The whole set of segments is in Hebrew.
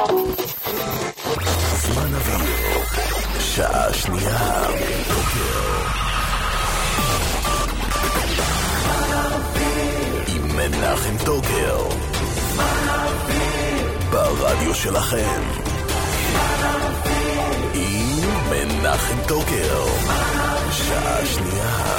זמן אוויר, שעה שנייה בטוקיו. עם מנחם טוקיו. ברדיו שלכם. עם מנחם טוקיו. שעה שנייה.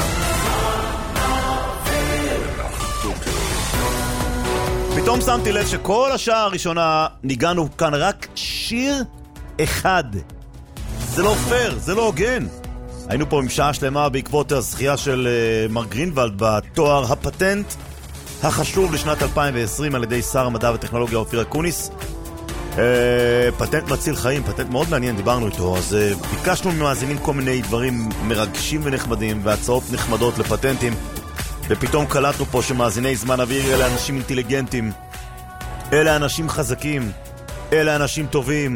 פתאום שמתי לב שכל השעה הראשונה ניגענו כאן רק שיר אחד. זה לא פייר, זה לא הוגן. היינו פה עם שעה שלמה בעקבות הזכייה של מר גרינוולד בתואר הפטנט החשוב לשנת 2020 על ידי שר המדע והטכנולוגיה אופיר אקוניס. פטנט מציל חיים, פטנט מאוד מעניין, דיברנו איתו. אז ביקשנו ממאזינים כל מיני דברים מרגשים ונחמדים והצעות נחמדות לפטנטים, ופתאום קלטנו פה שמאזיני זמן אוויר אלה אנשים אינטליגנטים, אלה אנשים חזקים, אלה אנשים טובים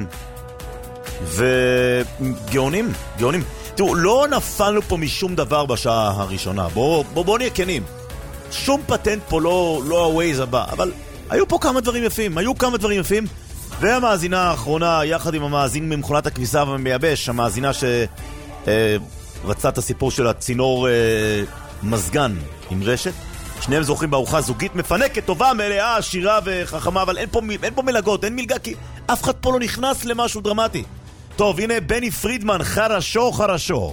וגאונים, גאונים. תראו, לא נפלנו פה משום דבר בשעה הראשונה. בואו נהיה כנים. שום פטנט פה לא הווייז הבא, אבל היו פה כמה דברים יפים, והמאזינה האחרונה, יחד עם המאזין ממכונת הכביסה והמייבש, המאזינה שרצה את הסיפור של הצינור מזגן עם רשת, שניהם זוכים בארוחה זוגית מפנקת, טובה, מלאה, עשירה וחכמה, אבל אין פה מלגות, אין מלגה, כי אף אחד פה לא נכנס למשהו דרמטי. טוב, הנה בני פרידמן, חרשו חרשו.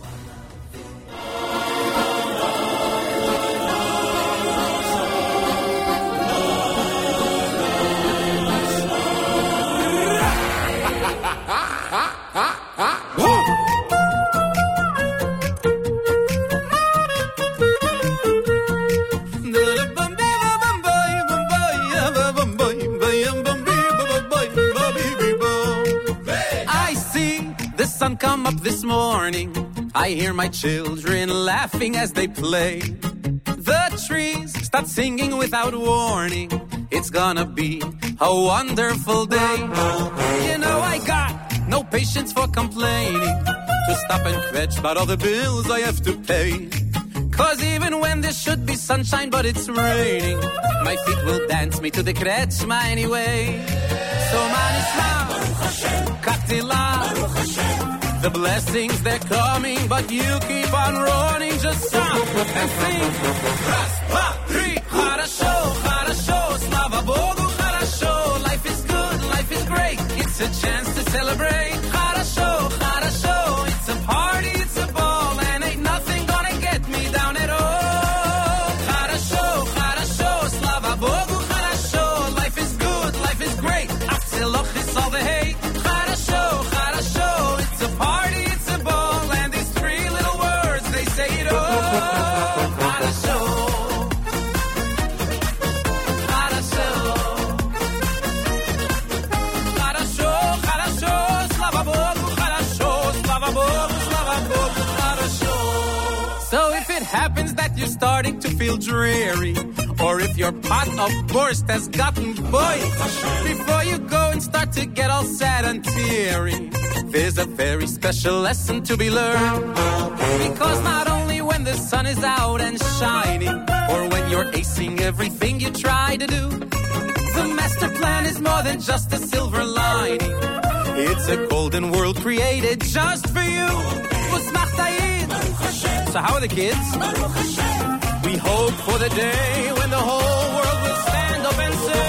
Come up this morning, I hear my children laughing as they play. The trees start singing without warning. It's gonna be a wonderful day. You know I got no patience for complaining, to stop and fetch about all the bills I have to pay. Cause even when there should be sunshine but it's raining, my feet will dance me to the kretschma anyway. So man Islam, Kaktila, the blessings they're coming, but you keep on running. Just stop and think. Раз, два, три. Хорошо, хорошо, слава Богу, хорошо. Life is good, life is great. It's a chance to celebrate. Хорошо, хорошо, it's a party, it's a ball, and ain't nothing gonna get me down at all. Хорошо, хорошо, слава Богу, хорошо. Life is good, life is great. After is all the hate. Хорошо, хорошо, it's a party, it's a ball, and these three little words, they say it all. Хорошо, хорошо, хорошо, хорошо, слава Богу, хорошо, слава Богу, слава Богу, хорошо. So if it happens that you're starting to feel dreary, or if your pot of borscht has gotten boiled, before you go and start to get all sad and teary, there's a very special lesson to be learned. Because not only when the sun is out and shining, or when you're acing everything you try to do, the master plan is more than just a silver lining. It's a golden world created just for you. So how are the kids? We hope for the day when the whole world will stand up and say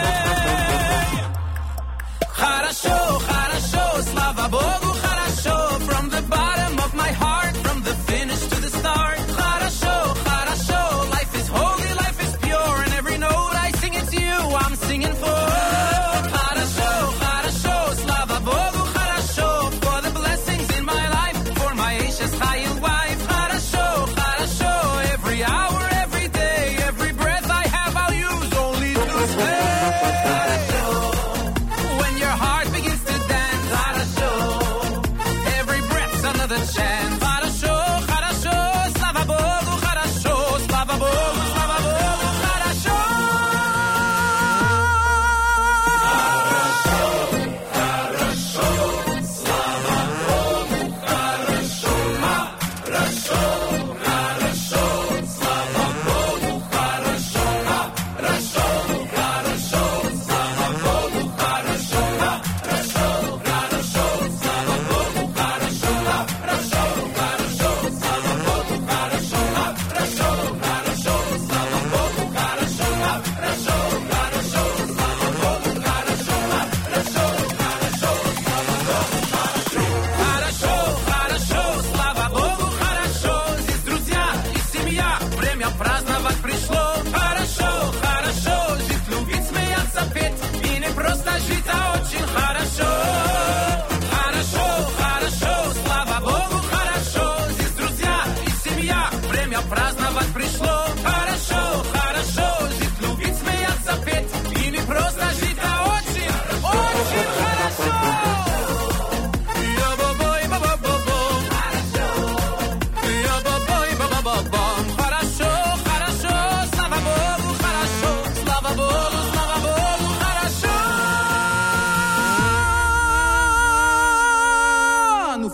Хорошо, хорошо, слава Богу, хорошо. From the bottom of my heart, from the finish to the start. Хорошо, хорошо, life is holy, life is pure, and every note I sing it's you I'm singing for. Хорошо, хорошо, слава Богу, хорошо. For the blessings in my life, for my Ashes Chayil wife. Хорошо, хорошо, every hour, every day, every breath I have I'll use only to say. When your heart begins to dance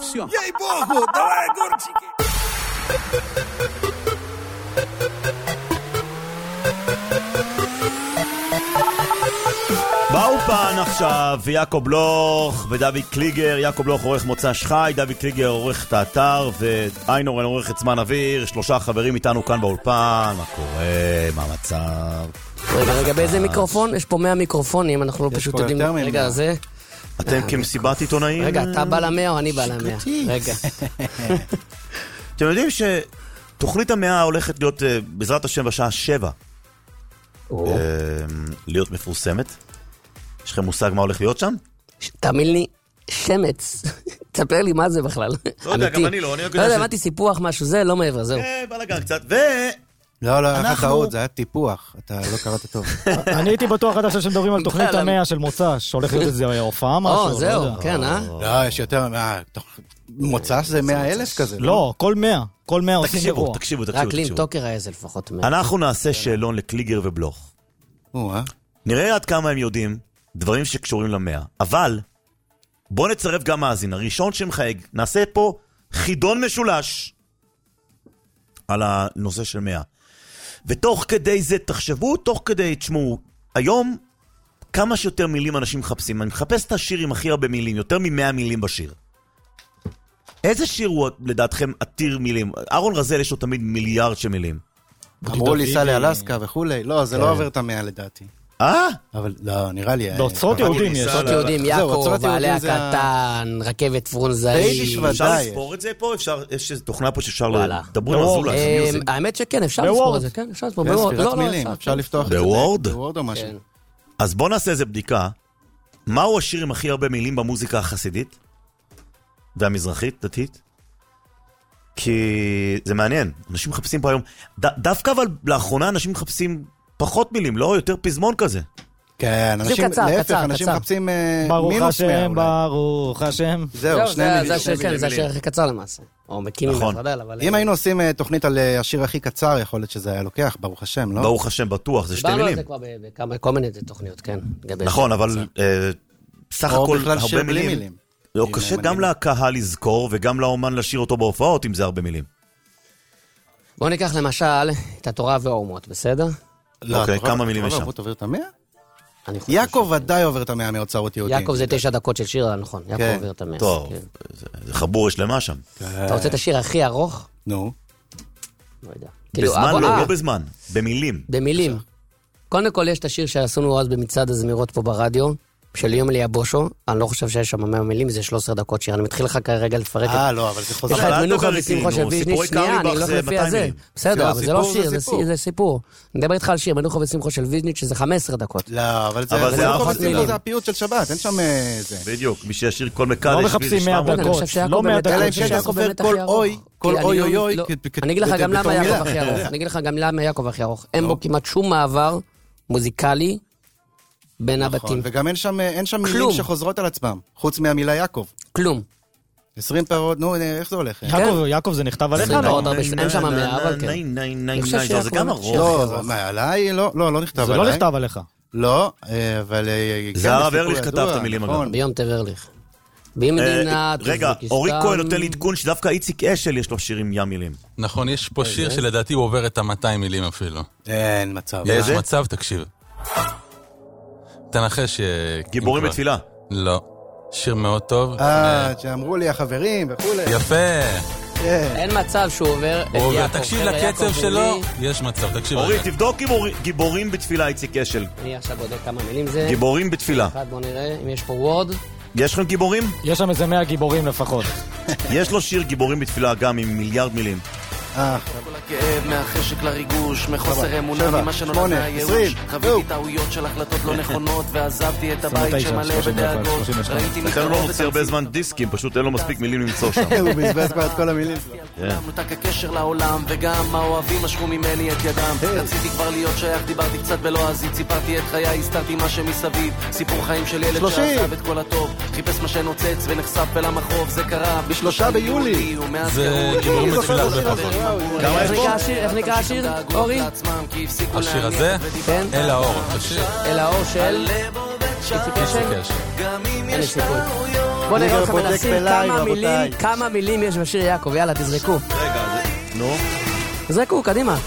producción. Y hay poco, давай, горчики. באופן עכשיו, יעקב בלוך ודוד קליגר. יעקב בלוך עורך מוצא שחי, דוד קליגר עורך את האתר, ואיינורן עורך את זמן אוויר. 3 חברים איתנו כאן באולפן. מה קורה? מה המצב? רגע, באיזה מיקרופון? יש פה 100 מיקרופונים, אנחנו לא פשוט יודעים. רגע, זה... אתם כמסיבת עיתונאים? רגע, אתה בא ל100 או אני בא ל100? רגע. אתם יודעים שתוכנית ה100 הולכת להיות בעזרת השם בשעה 7 להיות מפורסמת. יש לכם מושג מה הולך להיות שם? תאמין לי, שמץ. תספר לי מה זה בכלל. לא יודע, גם אני לא. לא יודע, אמרתי סיפוח משהו, זה לא מעבר, זהו. בלגן קצת, לא, היה טעות, זה היה טיפוח, אתה לא קראת טוב. אני הייתי בטוח עד עכשיו שמדברים על תוכנית ה100 של מוצא, שהולך להיות איזה הופעה משהו. זהו, כן, לא, יש יותר, מוצא זה 100,000 כזה. לא, כל 100 עושים אירוע. תקשיבו. רק לי עם טוקר היה זה לפחות 100. אנחנו נעשה שאלון לקליגר ובלוך. נראה עד כמה הם יודעים דברים שקשורים ל100. אבל בוא נצרף גם מאזין. הראשון שמחייג, נעשה פה חידון משולש על הנושא של 100. ותוך כדי זה תחשבו, תוך כדי, תשמעו, היום כמה שיותר מילים אנשים מחפשים. אני מחפש את השיר עם הכי הרבה מילים, יותר מ100 מילים בשיר. איזה שיר הוא לדעתכם עתיר מילים? אהרון רזל יש לו תמיד מיליארד של מילים. אמרו לי סע לאלסקה וכולי. לא, זה לא עובר את 100 לדעתי. אבל לא, נראה לי... באוצרות יהודים יש. באוצרות יהודים, יעקב, בעלי הקטן, רכבת פרונזאי. אפשר לספור את זה פה? יש איזו תוכנה פה שאפשר לדבר על הזולה. האמת שכן, אפשר לספור את זה, כן, אפשר לספור. בספירת מילים, אפשר לפתוח את זה. בוורד? בוורד או משהו. אז בוא נעשה איזה בדיקה. מהו השיר עם הכי הרבה מילים במוזיקה החסידית? והמזרחית, דתית? כי זה מעניין. אנשים מחפשים פה היום... דווקא אבל לאחרונה אנשים מחפשים... פחות מילים, לא? יותר פזמון כזה. כן, אנשים, להפך, אנשים מחפשים מינוס 100 אולי. ברוך השם. זהו, 2 מילים. זה השיר הכי קצר למעשה. או מקימים בפרדל, אבל... אם היינו עושים תוכנית על השיר הכי קצר, יכול להיות שזה היה לוקח, ברוך השם, לא? ברוך השם, בטוח, זה 2 מילים. דיברנו על זה כבר בכל מיני תוכניות, כן. נכון, אבל סך הכל הרבה מילים. לא קשה גם לקהל לזכור, וגם לאומן לשיר אותו בהופעות, אם זה הרבה מילים. בואו ניקח למשל את התורה והאומות, בסדר? אוקיי, כמה מילים יש שם? עובר את 100? יעקב ודאי עובר את 100 מאוצרות יהודים. יעקב זה 9 דקות של שיר, נכון. יעקב עובר את 100. טוב, זה חבור שלמה שם. אתה רוצה את השיר הכי ארוך? נו. לא יודע. בזמן לא בזמן, במילים. במילים. קודם כל יש את השיר שעשינו אז במצעד הזמירות פה ברדיו, של יום ליאבושו, אני לא חושב שיש שם 100 מילים, זה 13 דקות שיר, אני מתחיל לך כרגע לפרק את... לא, אבל זה חוזר. יש לך את מנוחה ושמחו של ויז'ניץ', שנייה, אני הולך לפי הזה. בסדר, אבל זה לא שיר, זה סיפור. אני מדבר איתך על שיר, מנוחה ושמחו של ויז'ניץ', שזה 15 דקות. לא, אבל זה מנוחה ושמחו, זה הפיוט של שבת, אין שם זה. בדיוק, מי שישיר כל מקדש. לא מחפשים 100 דקות, לא 100 דקות. אלא אם כן אתה סופר כל אוי, כל אוי אוי אוי. אני אגיד לך גם למה יעקב הכי ארוך. אני אגיד לך גם למה יעקב הכי ארוך. אין בו כמעט שום מעבר מוזיקלי בין הבתים. וגם אין שם מילים שחוזרות על עצמם, חוץ מהמילה יעקב. כלום. 20 פערות, נו, איך זה הולך? יעקב זה נכתב עליך? אין שם 100, אבל כן. זה גם ארוך. לא, עליי, לא נכתב עליי. זה לא נכתב עליך. לא, אבל... זה הרב ארליך כתב את המילים אגב. ביום טברליך. במדינת... רגע, אורי כהן נותן לי עדכון שדווקא איציק אשל יש לו שיר עם ים מילים. נכון, יש פה שיר שלדעתי הוא עובר את ה-200 מילים אפילו. אין מצב. יש מצב, תקשיב. תנחש... גיבורים בתפילה. לא. שיר מאוד טוב. שאמרו לי החברים וכולי. יפה. אין מצב שהוא עובר את יעקב. תקשיב לקצב שלו. יש מצב, תקשיב. אורי, תבדוק גיבורים בתפילה, איציק אשל. אני עכשיו בודק כמה מילים זה. גיבורים בתפילה. בוא נראה אם יש פה וורד. יש לכם גיבורים? יש שם איזה 100 גיבורים לפחות. יש לו שיר גיבורים בתפילה גם עם מיליארד מילים. כל הכאב, מהחשק לריגוש, מחוסר אמונה ממה שנולד מהייאוש. חוויתי טעויות של החלטות לא נכונות ועזבתי את הבית שמלא בדאגות. לכן לא מוציא הרבה זמן דיסקים, פשוט אין לו מספיק מילים למצוא שם. הוא בזבז כבר את כל המילים שלו. נותק הקשר לעולם וגם האוהבים משכו ממני את ידם. רציתי כבר להיות שייך, דיברתי קצת בלועזית, סיפרתי את חיי, הסתרתי מה שמסביב. סיפור חיים של ילד שעזב את כל הטוב, חיפש מה שנוצץ ונחשף אל המחרוב. זה קרה ב3 ביולי. זה גיבורים בתפילה הרבה פחות. איך נקרא השיר, אורי? השיר הזה? כן. אל האור. אל האור של? אין לי סיכוי. בוא נראה אותך מנסים כמה מילים יש בשיר יעקב, יאללה תזרקו. רגע, נו. תזרקו, קדימה.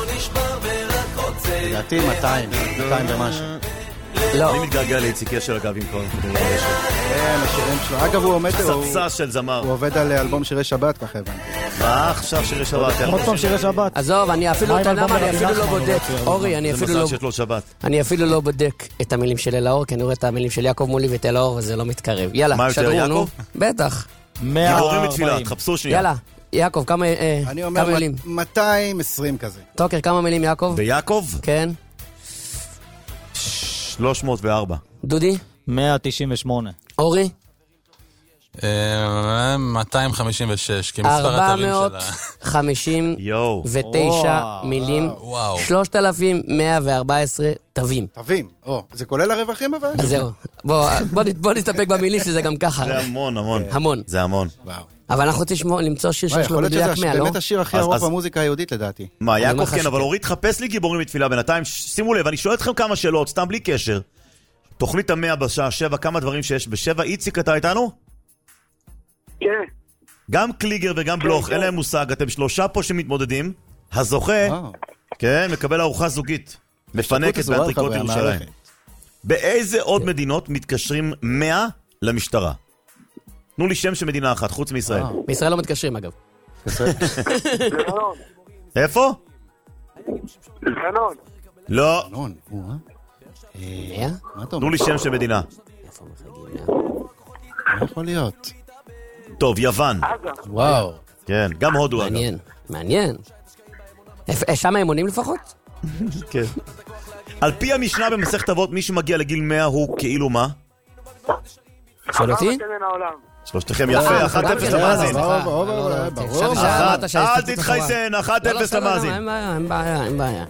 לדעתי 200 ומשהו. לא. אני מתגעגע לאיציק ישר אגב עם כל... כן, השירים שלו. אגב, הוא עומד... פצצה של זמר. הוא עובד על אלבום שירי שבת, ככה הבנתי. מה עכשיו שירי שבת? עוד פעם שירי שבת. עזוב, אני אפילו לא בודק. אורי, אני אפילו לא בודק את המילים של אלאור, כי אני רואה את המילים של יעקב מולי ואת אלאור, וזה לא מתקרב. יאללה, שדרו, נו. בטח. גיבורים מתפילה, תחפשו שנייה. יאלה, יעקב, כמה מילים? אני אומר 220 כזה. טוקר, כמה מילים יעקב? ביעקב? כן. 304. דודי? 198. אורי? 256, כמספר התווים שלה. 459 מילים. 3,114 תווים. תווים, זה כולל הרווחים אבל? אז זהו. בוא נסתפק במילים שזה גם ככה. זה המון. המון. זה המון. אבל אנחנו רוצים למצוא שיר שיש לו מדויק 100, לא? יכול להיות שזה באמת השיר הכי ארוך במוזיקה היהודית לדעתי. מה, יעקב כן, אבל אורית חפש לי גיבורים מתפילה בינתיים. שימו לב, אני שואל אתכם כמה שאלות, סתם בלי קשר. תוכנית 100 בשעה 7, כמה דברים שיש ב7. איציק, אתה איתנו? כן. גם קליגר וגם בלוך, אין להם מושג, אתם שלושה פה שמתמודדים. הזוכה, כן, מקבל ארוחה זוגית. מפנקת באנטריקוט ירושלים. באיזה עוד מדינות מתקשרים 100 למשטרה? תנו לי שם של מדינה אחת, חוץ מישראל. בישראל לא מתקשרים, אגב. איפה? לבנון. לא. 100? תנו לי שם של מדינה. מה יכול להיות? טוב, יוון. וואו. כן, גם הודו אגב. מעניין. שם הם עונים לפחות? כן. על פי המשנה במסכת אבות, מי שמגיע לגיל 100 הוא כאילו מה? שואל אותי? שלושתכם יפה, 1-0 למאזין. אל תתחייסן, 1-0 למאזין. אין בעיה.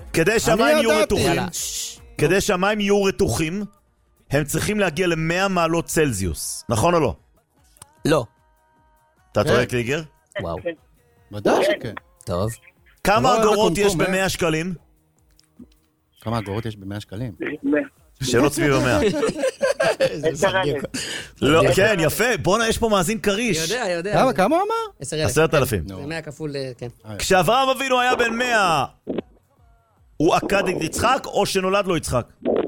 כדי שהמים יהיו רתוחים, הם צריכים להגיע ל100 מעלות צלזיוס. נכון או לא? לא. אתה טועה קליגר? וואו. ודאי שכן. טוב. כמה אגורות יש ב100 שקלים? כמה אגורות יש ב100 שקלים? שאלות סביב 100. לא, כן, יפה. בוא'נה, יש פה מאזין קריש. יודע. כמה הוא אמר? 10,000. זה 100 כפול, כן. כשאברהם אבינו היה בן 100, הוא עקד את יצחק או שנולד לו יצחק?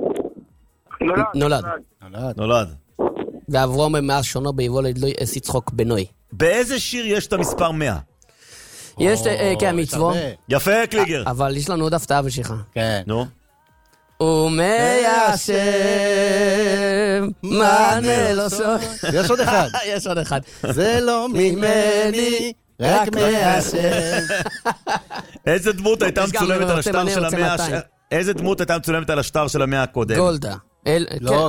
נולד. ואברום מאז שונו ביבולד לא אס יצחוק בנוי. באיזה שיר יש את המספר 100? יש, כן, מצוו. יפה, קליגר. אבל יש לנו עוד הפתעה בשבילך. כן. נו. ומיישם מענה לא שוב. יש עוד אחד. יש עוד אחד. זה לא ממני, רק מיישם. איזה דמות הייתה מצולמת על השטר של 100? איזה דמות הייתה מצולמת על השטר של 100 הקודם? גולדה. לא,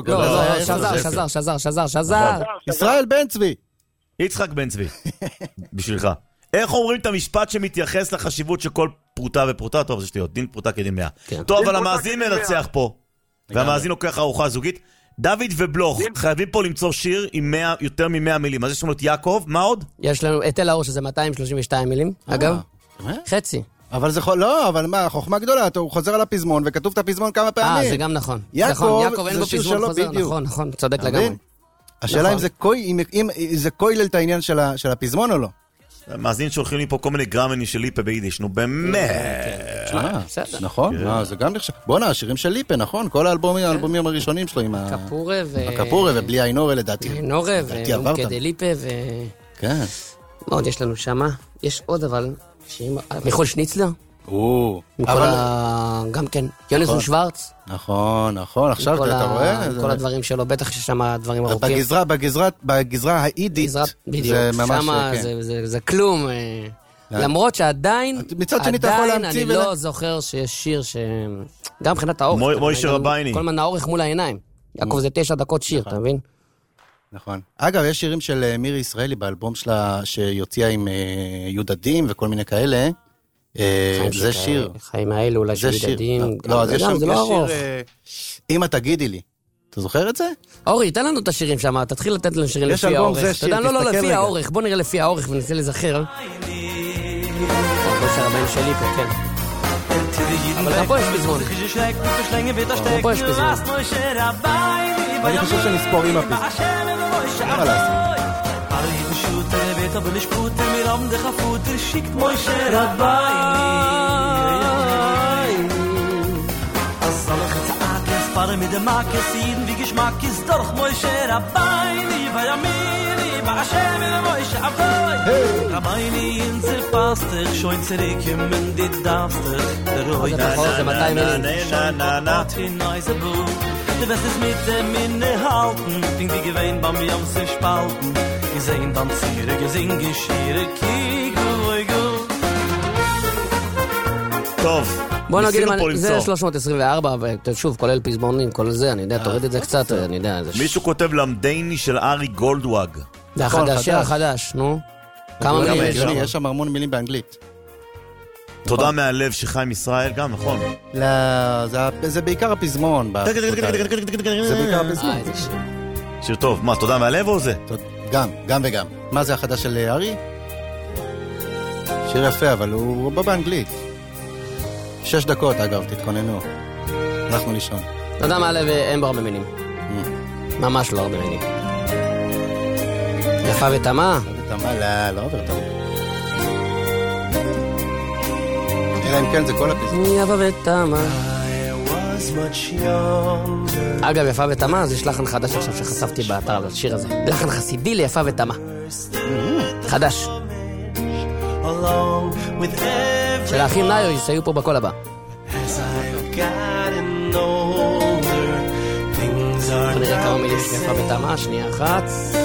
שזר. ישראל בן צבי. יצחק בן צבי. בשבילך. איך אומרים את המשפט שמתייחס לחשיבות של כל פרוטה ופרוטה? טוב, זה שטויות, דין פרוטה כדין 100. טוב, אבל המאזין מנצח פה. והמאזין לוקח ארוחה זוגית. דוד ובלוך, חייבים פה למצוא שיר עם יותר מ100 מילים. אז יש לנו את יעקב, מה עוד? יש לנו את אל האור שזה 232 מילים, אגב. חצי. אבל זה לא, אבל מה, חוכמה גדולה, הוא חוזר על הפזמון וכתוב את הפזמון כמה פעמים. זה גם נכון. יעקב, זה שיר שלו בדיוק. נכון, צודק לגמרי. השאלה אם זה כולל את העניין של הפזמון או לא. מאזין שהולכים לי פה כל מיני גרמנים של ליפה ביידיש, נו באמת. נכון, זה גם נחשב. בוא'נה, השירים של ליפה, נכון? כל האלבומים הראשונים שלו עם הקפורה ובלי האינורה לדעתי. אינורה ומוקדי ליפה כן. מה עוד יש לנו שמה? יש עוד אבל, מיכול שניצלר. גם כן, יונסון שוורץ. נכון, עכשיו אתה רואה? כל הדברים שלו, בטח ששם דברים ארוכים. בגזרה האידית, זה ממש, זה כלום. למרות שעדיין, אני לא זוכר שיש שיר גם מבחינת האורך. מוישה רבייני. כל הזמן האורך מול העיניים. יעקב זה 9 דקות שיר, אתה מבין? נכון. אגב, יש שירים של מירי ישראלי באלבום שלה, שיוציאה עם יהודדים וכל מיני כאלה. זה שיר. חיים האלו, אולי של ילדים. לא, זה לא ארוך. אמא תגידי לי. אתה זוכר את זה? אורי, תן לנו את השירים שם, תתחיל לתת לנו שירים לפי האורך. יש אלבום זה שיר, לא, לפי האורך. בוא נראה לפי האורך וננסה לזכר. זה הבן שלי פה, כן. אבל גם פה יש פזמון. גם פה יש פזמון. אני חושב שנספור עם הפזמון. מה לעשות? aber nicht gut mir am der Futter schickt Moshe Rabbein azalach tsaakas par mit der Markesin wie Geschmack ist doch Moshe Rabbein bei Amiri bei Hashem Moshe Rabbein in der Pastor schon zurück in die Dafter der Roy na na der Beste mit dem Minne halten bin die gewein beim am sich spalten gesehen dann zire gesing geschire kigo טוב, בוא נגיד, זה 324, ושוב, כולל פזמונים, כל זה, אני יודע, תוריד את זה קצת, אני יודע. מישהו כותב למדייני של ארי גולדוואג. זה החדש, החדש, נו. כמה מילים? יש שם המון מילים באנגלית. תודה מהלב שחיים ישראל, גם, נכון. לא, זה בעיקר הפזמון. זה בעיקר הפזמון. שיר טוב, מה, תודה מהלב או זה? גם וגם. מה זה החדש של ארי? שיר יפה, אבל הוא בא באנגלית. 6 דקות, אגב, תתכוננו. הלכנו לישון. תודה מהלב, אין בו הרבה מילים. ממש לא הרבה מילים. יפה ותמה? לא עובר תמה. אלא אם כן, זה כל הפזמון. יפה ותמה. אגב, יפה ותמה, זה לחן חדש עכשיו שחשפתי באתר על השיר הזה. לחן חסידי ליפה ותמה. חדש. של האחים נאיוס, היו פה בכל הבא. בוא נראה כמה מילים של יפה ותמה, שנייה אחת.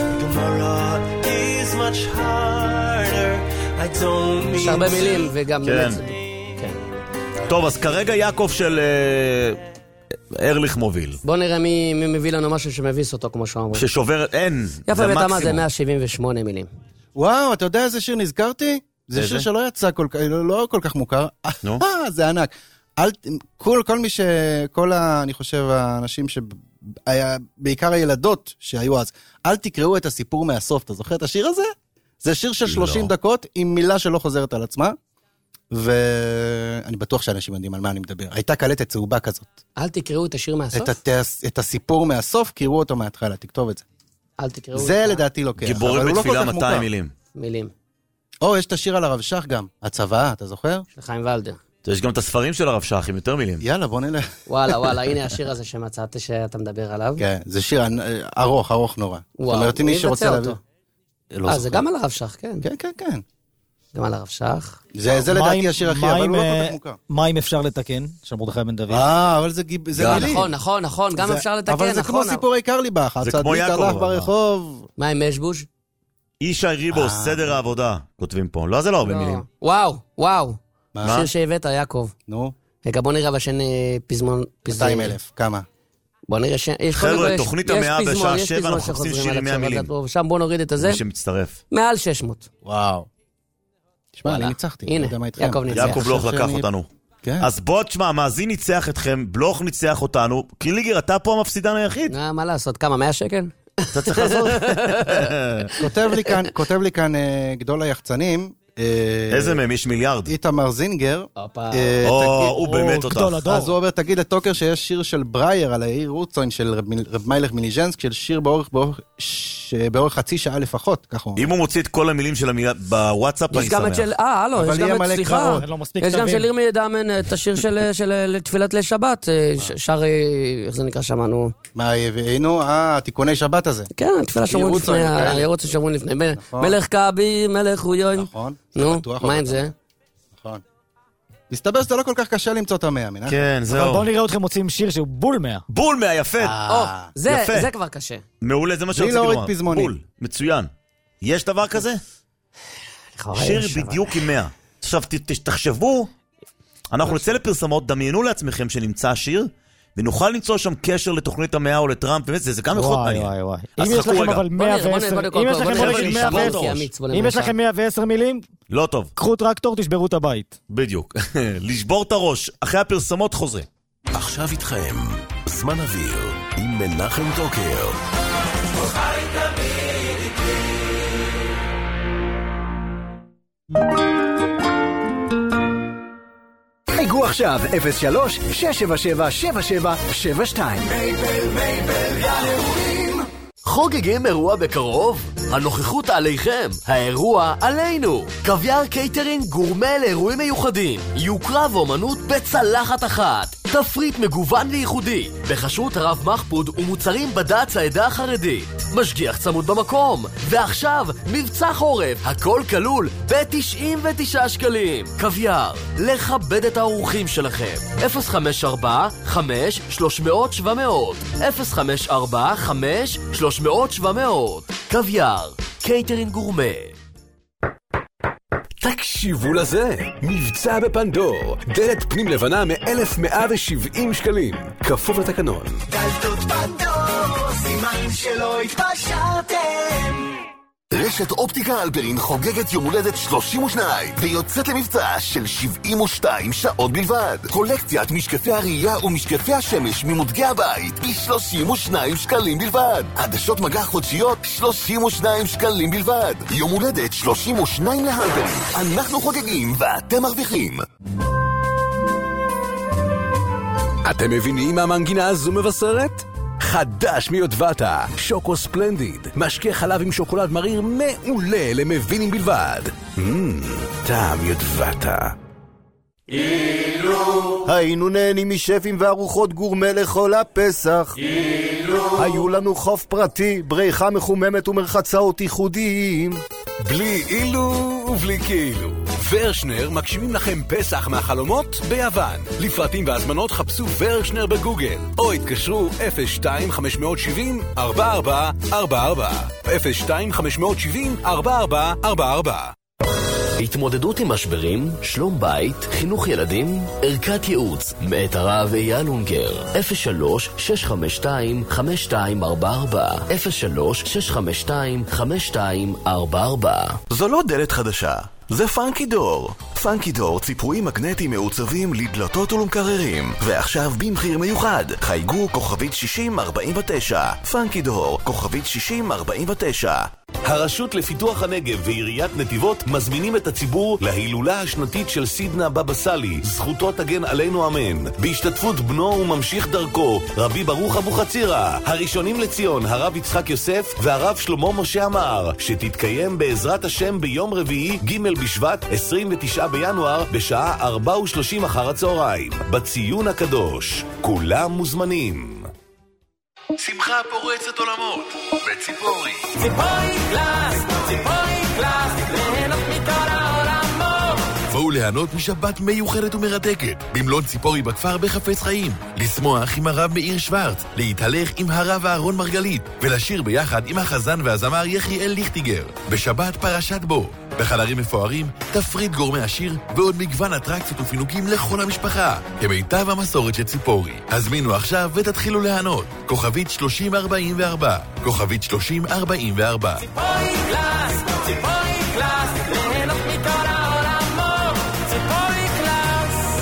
יש הרבה מילים וגם... טוב, אז כרגע יעקב של ארליך מוביל. בוא נראה מי מביא לנו משהו שמביס אותו, כמו שאומרים. ששובר, אין, יפה ותמה זה 178 מילים. וואו, אתה יודע איזה שיר נזכרתי? זה שיר שלא יצא לא כל כך מוכר. זה ענק. כל מי אני חושב, האנשים בעיקר הילדות שהיו אז, אל תקראו את הסיפור מהסוף. אתה זוכר את השיר הזה? זה שיר של 30 דקות עם מילה שלא חוזרת על עצמה. ואני בטוח שאנשים יודעים על מה אני מדבר. הייתה קלטת צהובה כזאת. אל תקראו את השיר מהסוף? את הסיפור מהסוף, קראו אותו מההתחלה, תכתוב את זה. אל תקראו את זה לדעתי לוקח. גיבורים בתפילה 200 מילים. מילים. יש את השיר על הרב שך גם, הצבא, אתה זוכר? של חיים ולדר. יש גם את הספרים של הרב שך עם יותר מילים. יאללה, בוא נלך. וואלה, הנה השיר הזה שמצאתי שאתה מדבר עליו. כן, זה שיר ארוך נורא. וואו, מי יבצע אותו? זה גם על הרב שך, כן. כן. גם על הרב שך. זה לדעתי השיר הכי, אבל הוא לא כל כך מוכר. מה אם אפשר לתקן? של מרדכי בן דוד. אבל זה מילים. נכון, גם אפשר לתקן. אבל זה כמו סיפורי קרליבך. זה כמו יעקב. הלך ברחוב. מה עם משבוש? אישי ריבו, סדר העבודה, כותבים פה. לא, זה לא הרבה מילים. וואו. שיר שהבאת, יעקב. נו. רגע, בוא נראה בשן פזמון. 200,000, כמה? בוא נראה חבר'ה, תוכנית 100 בשעה 7, אנחנו חופשים שירים 100 מילים. שם בוא נוריד את הזה. מי שמצטרף. מעל 600. וואו. תשמע, אני ניצחתי. הנה, יעקב ניצח. יעקב בלוך לקח אותנו. אז בוא תשמע, המאזין ניצח אתכם, בלוך ניצח אותנו. קליגר, אתה פה המפסידן היחיד. מה לעשות, כמה? 100 שקל? אתה צריך לעשות. כותב לי כאן גדול היחצנים. איזה מהם? יש מיליארד. איתמר זינגר. הוא באמת אותך. אז הוא אומר, תגיד לטוקר שיש שיר של ברייר על העיר רוצוין של רב מיילך מליז'נסק, של שיר באורך חצי שעה לפחות, ככה הוא. אם הוא מוציא את כל המילים של המילה בוואטסאפ, אני שמח. יש גם את סליחה. יש גם של ירמי דאמן, את השיר של תפילת לשבת, שר, איך זה נקרא שמענו? מה, הבינו? תיקוני שבת הזה. כן, תפילה שומרים לפני, הירוץ שומרים לפני. מלך קאבי, מלך רויון. נכון. נו, מה עם זה? נכון. מסתבר שזה לא כל כך קשה למצוא את 100, מנה? כן, זהו. אבל בואו נראה אתכם מוצאים שיר שהוא בול 100. בול 100, יפה. זה כבר קשה. מעולה, זה מה שרציתי לומר. בול, מצוין. יש דבר כזה? שיר בדיוק עם 100. עכשיו, תחשבו, אנחנו נצא לפרסמות, דמיינו לעצמכם שנמצא שיר, ונוכל למצוא שם קשר לתוכנית 100 או לטראמפ, באמת, זה גם יכול מעניין. אם יש לכם אבל 110, אם יש לכם 110 מילים, לא טוב. קחו טרקטור, תשברו את הבית. בדיוק. לשבור את הראש. אחרי הפרסמות חוזרים. עכשיו איתכם, זמן אוויר, עם מנחם טוקר. ניגוח עכשיו 03-677-7772. מייבל יהלומים. חוגגים אירוע בקרוב? הנוכחות עליכם, האירוע עלינו. קוויאר קייטרינג גורמה לאירועים מיוחדים. יוקרה ואומנות בצלחת אחת. תפריט מגוון וייחודי. בחשרות הרב מחפוד ומוצרים בד"ץ העדה החרדית. משגיח צמוד במקום. ועכשיו, מבצע חורף. הכל כלול ב-99 שקלים. קוויאר, לכבד את האורחים שלכם. 054-5-300-700 054-5-300-700 קוויאר, קייטרינג גורמה. תקשיבו לזה, מבצע בפנדור, דלת פנים לבנה מ-1,170 שקלים, כפוף לתקנון. דלתות פנדור, סימן שלא התפשרתם. רשת אופטיקה אלברין חוגגת יום הולדת 32 ויוצאת למבצע של 72 שעות בלבד. קולקציית משקפי הראייה ומשקפי השמש ממותגי הבית ב-32 שקלים בלבד. עדשות מגע חודשיות 32 שקלים בלבד. יום הולדת 32 לאלברין. אנחנו חוגגים ואתם מרוויחים. אתם מבינים מה המנגינה הזו מבשרת? חדש מיוטבתה, שוקו ספלנדיד, משקה חלב עם שוקולד מריר מעולה למבינים בלבד. טעם יוטבתה. אילו היינו נהנים משפים וארוחות גורמה לכל הפסח. אילו היו לנו חוף פרטי, בריכה מחוממת ומרחצאות ייחודיים. בלי אילו ובלי כאילו. ורשנר מקשיבים לכם פסח מהחלומות ביוון. לפרטים והזמנות חפשו ורשנר בגוגל או התקשרו 02-570-4444 02-570-4444. התמודדות עם משברים, שלום בית, חינוך ילדים, ערכת ייעוץ, מאת הרב אייל אונגר. 03-652-5244 03-652-5244. זו לא דלת חדשה, זה פאנקי דור. פאנקי דור, ציפויים מגנטיים מעוצבים לדלתות ולמקררים. ועכשיו במחיר מיוחד, חייגו כוכבית 6049. פאנקי דור, כוכבית 6049. הרשות לפיתוח הנגב ועיריית נתיבות מזמינים את הציבור להילולה השנתית של סידנה בבא סאלי, זכותו תגן עלינו אמן, בהשתתפות בנו וממשיך דרכו, רבי ברוך אבו חצירה, הראשונים לציון, הרב יצחק יוסף והרב שלמה משה אמר, שתתקיים בעזרת השם ביום רביעי ג' בשבט 29 בינואר בשעה 4:30 אחר הצהריים, בציון הקדוש. כולם מוזמנים. שמחה פורצת עולמות בציפורי. ציפורי קלאס, ציפורי קלאס, ליהנות מכל העולמות. בואו ליהנות משבת מיוחדת ומרתקת במלון ציפורי בכפר בחפץ חיים, לשמוח עם הרב מאיר שוורץ, להתהלך עם הרב אהרון מרגלית ולשיר ביחד עם החזן והזמר יחיאל ליכטיגר. בשבת פרשת בו, בחדרים מפוארים, תפריט גורמי השיר ועוד מגוון אטרקציות ופינוקים לכל המשפחה, כמיטב המסורת של ציפורי. הזמינו עכשיו ותתחילו ליהנות. כוכבית 3044, כוכבית 3044. ציפורי קלאס, ציפורי קלאס, ליהנות מכל העולמות. ציפורי קלאס.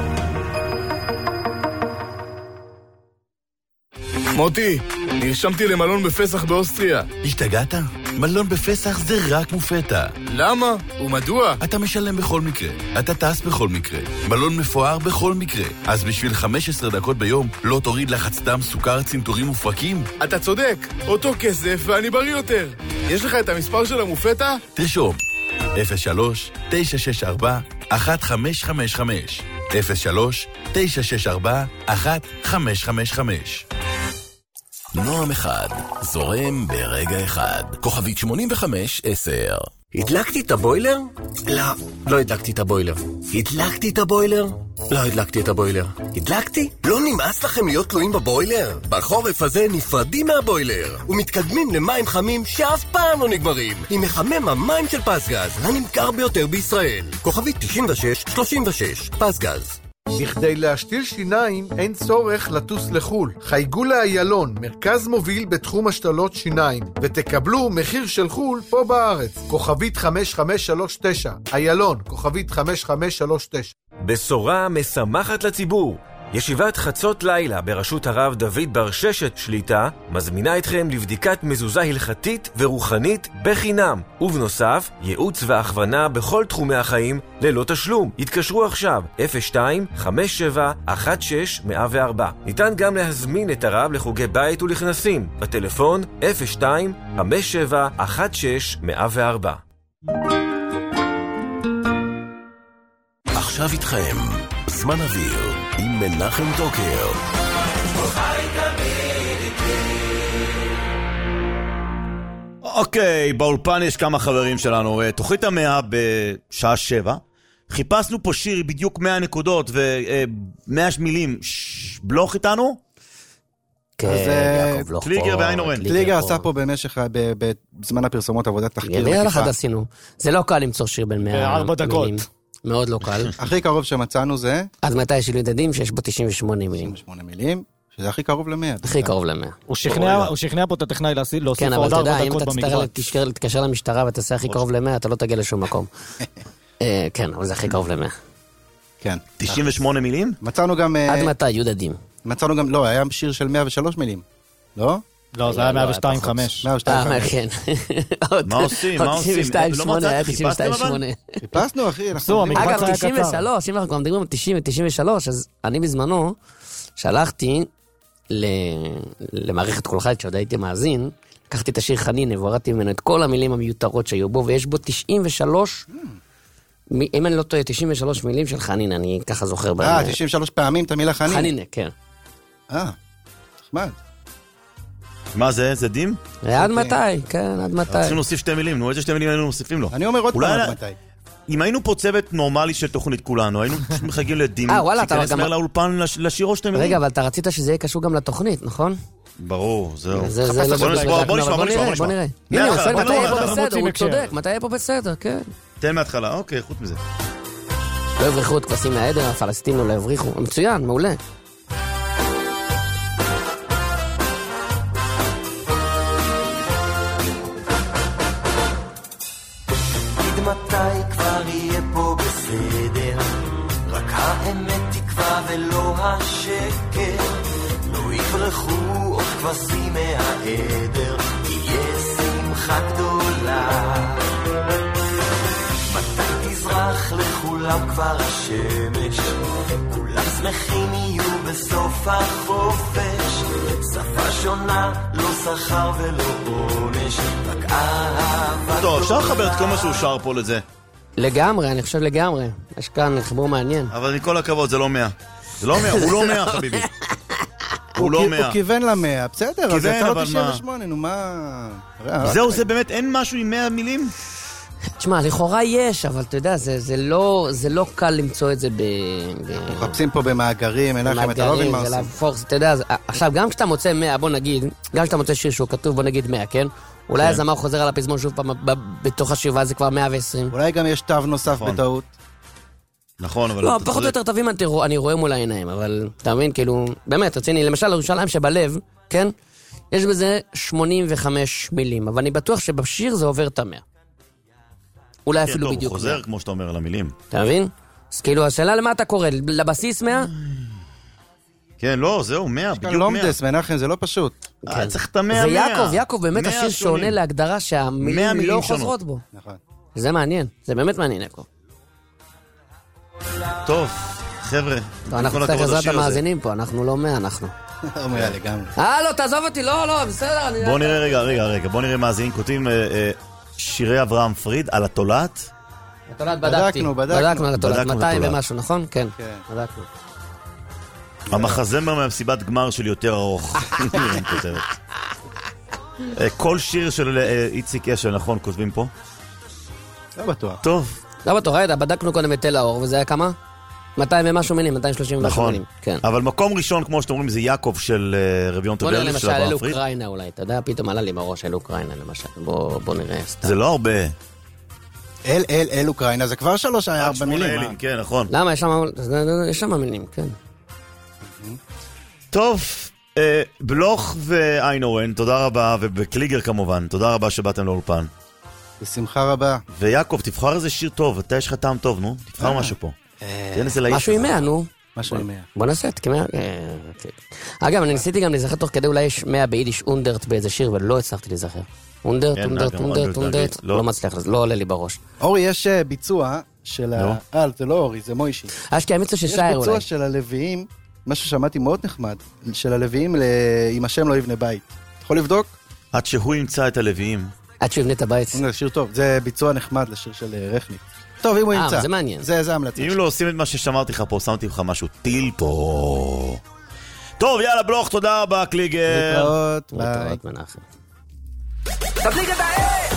מוטי, נרשמתי למלון בפסח באוסטריה. השתגעת? מלון בפסח זה רק מופתע. למה? ומדוע? אתה משלם בכל מקרה, אתה טס בכל מקרה, מלון מפואר בכל מקרה. אז בשביל 15 דקות ביום לא תוריד לחץ דם, סוכר, צנתורים ופרקים? אתה צודק, אותו כסף ואני בריא יותר. יש לך את המספר של המופתע? תרשום 03-964-1555 03-964-1555. נועם אחד, זורם ברגע אחד. כוכבית 8510. הדלקתי את הבוילר? לא הדלקתי את הבוילר. הדלקתי את הבוילר? לא הדלקתי את הבוילר. הדלקתי? לא נמאס לכם להיות תלויים בבוילר? בחורף הזה נפרדים מהבוילר ומתקדמים למים חמים שאף פעם לא נגמרים עם מחמם המים של פסגז, הנמכר ביותר בישראל. כוכבית 9636. פסגז. בכדי להשתיל שיניים אין צורך לטוס לחול. חייגו לאיילון, מרכז מוביל בתחום השתלות שיניים, ותקבלו מחיר של חול פה בארץ. כוכבית 5539. איילון, כוכבית 5539. בשורה משמחת לציבור. ישיבת חצות לילה בראשות הרב דוד בר ששת שליטה מזמינה אתכם לבדיקת מזוזה הלכתית ורוחנית בחינם, ובנוסף ייעוץ והכוונה בכל תחומי החיים ללא תשלום. התקשרו עכשיו 02-57-16-104. ניתן גם להזמין את הרב לחוגי בית ולכנסים בטלפון 02-57-16-104. עכשיו איתכם זמן אוויר עם מנחם טוקר. אוקיי, באולפן יש כמה חברים שלנו. תוכנית 100 בשעה 7. חיפשנו פה שיר בדיוק 100 נקודות ו100 מילים. בלוך איתנו? כן, קליגר ועין אורן. קליגר עשה פה במשך, בזמן הפרסומות עבודת תחקיר. ידע לך עשינו. זה לא קל למצוא שיר בין 100 4 דקות. מאוד לא קל. הכי קרוב שמצאנו זה? עד מתי יש ילדים שיש בו 98 מילים. 98 מילים, שזה הכי קרוב ל-100. הכי קרוב ל-100. הוא שכנע פה את הטכנאי להוסיף כן, עוד 4 דקות במגרש. כן, אבל אתה יודע, אם תתקשר למשטרה ותעשה הכי קרוב ל-100, אתה לא תגיע לשום מקום. כן, אבל זה הכי קרוב ל-100. כן. 98 מילים? מצאנו גם... עד מתי, יודדים. מצאנו גם, לא, היה שיר של 103 מילים. לא? לא, זה היה 102.5. 102.5. כן. מה עושים? מה עושים? 92.8, היה 92.8. חיפשנו, אחי. אגב, 93, אם אנחנו כבר מדברים על 90 ו-93, אז אני בזמנו שלחתי למערכת כל חי, כשעוד הייתי מאזין, לקחתי את השיר חנינה, והורדתי ממנו את כל המילים המיותרות שהיו בו, ויש בו 93, אם אני לא טועה, 93 מילים של חנינה, אני ככה זוכר. 93 פעמים את המילה חנינה? חנינה, כן. נחמד. מה זה? זה דים? עד מתי, כן, עד מתי. צריכים להוסיף 2 מילים, נו, איזה 2 מילים היינו מוסיפים לו? אני אומר עוד פעם עד מתי. אם היינו פה צוות נורמלי של תוכנית כולנו, היינו מחכים לדים, שכנס מהר לאולפן לשיר עוד 2 מילים. רגע, אבל אתה רצית שזה יהיה קשור גם לתוכנית, נכון? ברור, זהו. בוא נראה. הנה, הוא שואל מתי יהיה פה בסדר, הוא צודק, מתי יהיה פה בסדר, כן. תן מההתחלה, אוקיי, חוץ מזה. לא הבריחו את כבשים מהעדר, הפלסטינים לא הבריחו. מצוין, מעולה. מתי כבר יהיה פה בסדר, רק האמת תקווה ולא השקר, לא יברחו עוד כבשים מהעדר, תהיה שמחה גדולה. מתי תזרח לכולם כבר השמש, כולם שמחים יהיו בסוף החופש, שפה שונה, לא שכר ולא עונש, רק אהבה. טוב, אפשר לחבר את כל מה שהוא שר פה לזה. לגמרי, אני חושב לגמרי. יש כאן חיבור מעניין. אבל מכל הכבוד, זה לא 100. זה לא 100, הוא לא 100, חביבי. הוא לא 100. הוא כיוון ל-100, בסדר, אז יצא לו 98, נו מה... זהו, זה באמת, אין משהו עם 100 מילים? תשמע, לכאורה יש, אבל אתה יודע, זה לא קל למצוא את זה מחפשים פה במאגרים, אין לכם, אתה לא מבין מה עושים. אתה יודע, עכשיו, גם כשאתה מוצא 100, בוא נגיד, גם כשאתה מוצא שיר שהוא כתוב, בוא נגיד 100, כן? אולי הזמר חוזר על הפזמון שוב פעם, בתוך השיר, ואז זה כבר 120. אולי גם יש תו נוסף בטעות. נכון, אבל... לא, פחות או יותר תווים אני רואה מול העיניים, אבל אתה מבין, כאילו, באמת, רציני, למשל, ירושלים שבלב, כן? יש בזה 85 מילים, אבל אני בטוח שבשיר זה עובר את 100. אולי אפילו בדיוק. הוא חוזר, כמו שאתה אומר, על המילים. אתה מבין? אז כאילו, השאלה למה אתה קורא? לבסיס 100? כן, לא, זהו, 100, בדיוק 100. לומדס, מנחם, זה לא פשוט. צריך את 100. ויעקב באמת השיר שעונה להגדרה שהמילים לא חוזרות בו. נכון. זה מעניין, זה באמת מעניין, יעקב. טוב, חבר'ה. אנחנו קצת עזרת המאזינים פה, אנחנו לא 100, אנחנו. לא 100 לגמרי. לא, תעזוב אותי, לא, בסדר. בוא נראה, רגע, בוא נראה מאזינים כותבים שירי אברהם פריד על התולעת. התולעת בדקנו על התולעת, 200 ומשהו, נכון? כן, בדקנו. המחזמר מהמסיבת גמר של יותר ארוך. כל שיר של איציק אשל, נכון, כותבים פה? לא בטוח. טוב. לא בטוח, בדקנו קודם את תל האור, וזה היה כמה? 200 ומשהו מילים, 230 ומשהו מילים. נכון, אבל מקום ראשון, כמו שאתם אומרים, זה יעקב של רביון טובל. בוא נראה למשל אל אוקראינה אולי, אתה יודע, פתאום עלה לי בראש אל אוקראינה למשל, בוא נראה. זה לא הרבה. אל אוקראינה, זה כבר 3-4 מילים. כן, נכון. למה? יש שם מילים, כן. טוב, בלוך ועין אורן, תודה רבה, ובקליגר כמובן, תודה רבה שבאתם לאולפן. בשמחה רבה. ויעקב, תבחר איזה שיר טוב, אתה יש לך טעם טוב, נו? תבחר משהו פה. משהו עם 100, נו. משהו עם 100. בוא נעשה את כמאה. אגב, אני ניסיתי גם להיזכר תוך כדי, אולי יש 100 ביידיש אונדרט באיזה שיר, ולא הצלחתי להיזכר. אונדרט, לא מצליח, לא עולה לי בראש. אורי, יש ביצוע של זה לא אורי, זה מוישי. אשכי, המצוא ששייר אולי. יש ביצוע של הלוויים, משהו שמעתי מאוד נחמד, של הלוויים עם השם לא יבנה בית. אתה יכול לבדוק? עד שהוא ימצא את הלוויים. עד שהוא יבנה את הבית. זה שיר טוב, זה ביצוע נחמד לשיר של רכניק. טוב, אם הוא ימצא. זה מעניין. זה המלצה. אם לא עושים את מה ששמרתי לך פה, שמתי לך משהו טיל פה. טוב, יאללה, בלוך, תודה רבה, קליגר. להתראות, ביי. מנחם. תדליק את האש!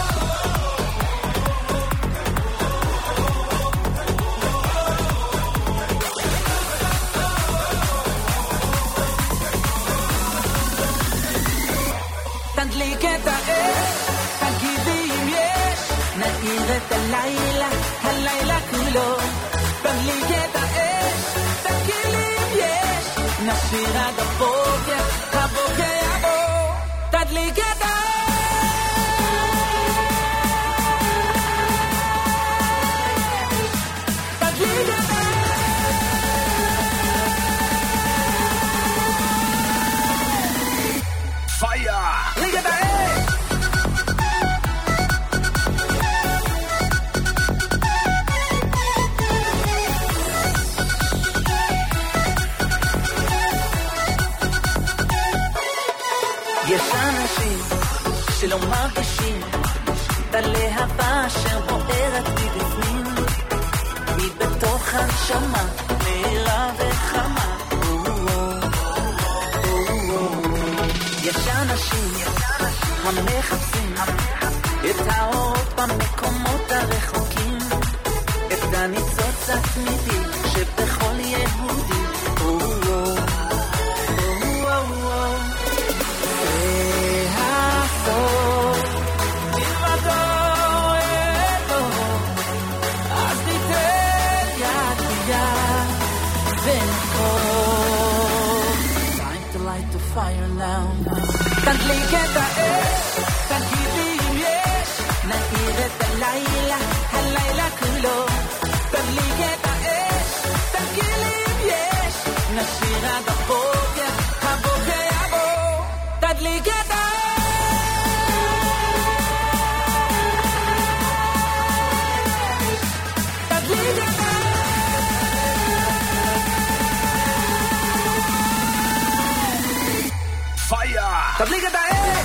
תדליק את האש, תגידי אם יש, נאיר את הלילה, הלילה כולו. תדליק את האש, תגידי אם יש, נשאיר עד הבוקר, הבוקר יבוא. תדליק את האש. יש אנשים שלא מרגישים את הלהבה אשר בוערת מבפנים, מבתוך הנשמה מהירה וחמה. יש אנשים המחפשים את האורות במקומות הרחוקים, את הניצוץ התמידי שבכל יהודי. Fire now. תדליק את האש, תגידי אם יש, נאיר את הלילה, הלילה כולו. תדליק את האש, תגידי אם יש, נשאיר עד הבוקר, הבוקר יבוא. תדליק את האש. תדליק את האש. תדליק את האש!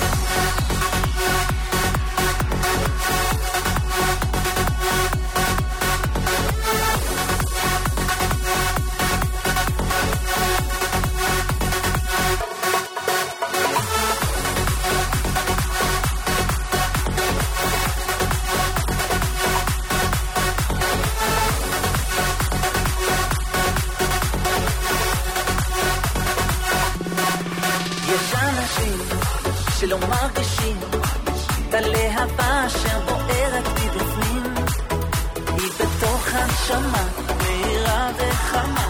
שלא מרגישים את הלהבה אשר בוערת מבפנים, היא בתוך הנשמה מהירה וחמה.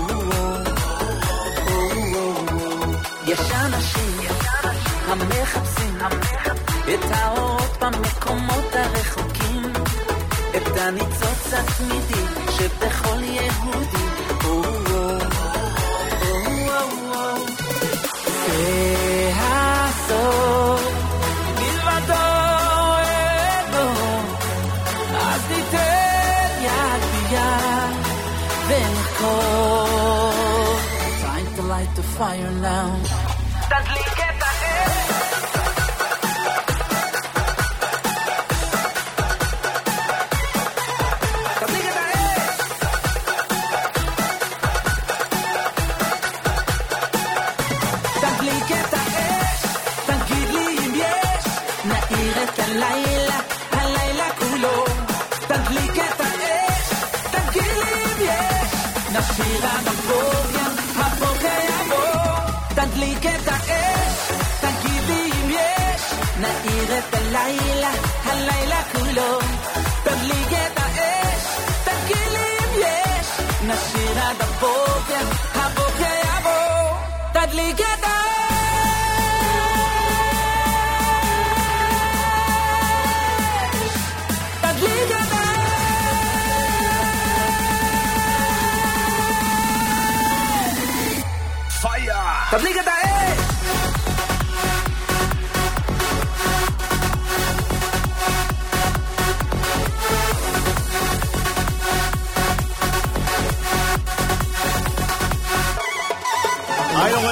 יש אנשים המחפשים את האורות במקומות הרחוקים, את הניצוץ התמידי שבכל יהודי. זה הסוף מלבדו אלוהים, אז ניתן יד ביד ונחקור. Time to light the fire now. תדליק את האש. הלילה, הלילה כולו. תדליק את האש, תגיד לי אם יש, נשאיר עד הבוקר, הבוקר יבוא. תדליק את האש, תגיד לי אם יש, נאיר את הלילה, הלילה כולו. תדליק את האש, תגיד לי אם יש, נשאיר עד הבוקר, הבוקר יבוא. תדליק את האש.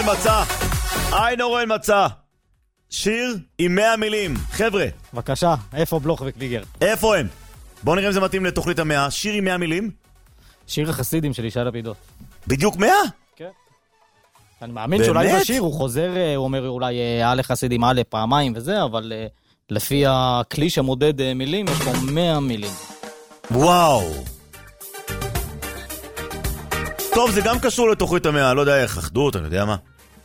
מצא. איינורן מצא. שיר עם 100 מילים. חבר'ה. בבקשה, איפה בלוך וקליגר? איפה הם? בואו נראה אם זה מתאים לתוכנית 100. שיר עם 100 מילים? שיר החסידים של ישי לפידות. בדיוק 100? כן. אני מאמין שאולי בשיר הוא חוזר, הוא אומר אולי על החסידים על פעמיים וזה, אבל לפי הכלי שמודד מילים, יש פה 100 מילים. וואו. טוב, זה גם קשור לתוכנית 100, לא יודע איך, אחדות, אני יודע מה.